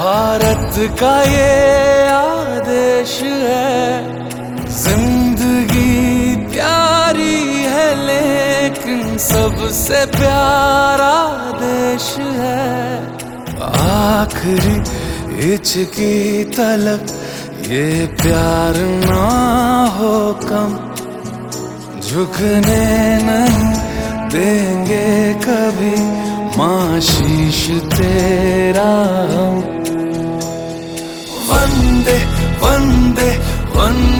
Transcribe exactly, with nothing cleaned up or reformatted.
भारत का ये आदेश है, जिंदगी प्यारी है लेकिन सबसे प्यारा देश है। आखिरी हिचकी तलक ये प्यार ना हो कम, झुकने नहीं देंगे कभी माँ शीश तेरा। वंदे वंदे वंदे